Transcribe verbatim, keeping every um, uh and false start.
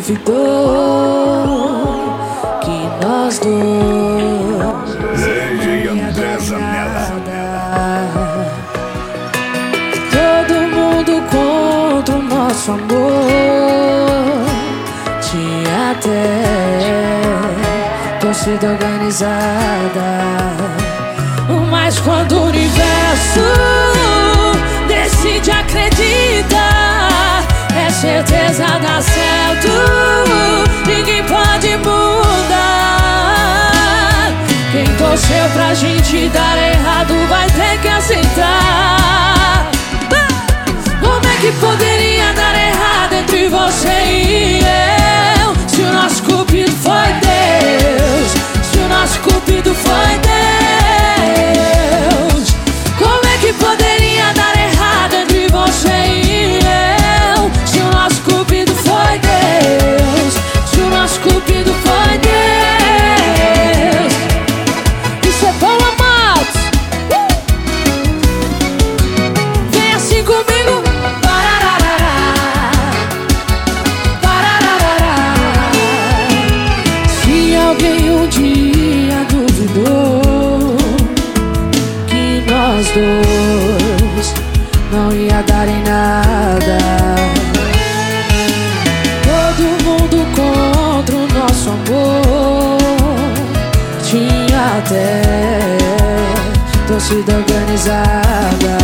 duvidou que nós dois Lady André Zanella. Todo mundo contra o nosso amor. Tinha até torcida organizada. Mas quando o universo decide acreditar, é certeza dá certo, ninguém pode mudar. Quem torceu pra gente dar errado vai ter que aceitar. Como é que poderia dar errado entre você e eu, se o nosso cupido foi Deus, se o nosso cupido foi Deus? Como é que poderia dar errado entre você e eu, se o nosso cupido foi Deus, se o nosso cupido foi Deus? Isso é bom, amados. uh! Vem assim comigo. Parararará, parararará. Se alguém um dia duvidou que nós dois não ia dar em nada, todo mundo contra o nosso amor. Tinha até torcida organizada.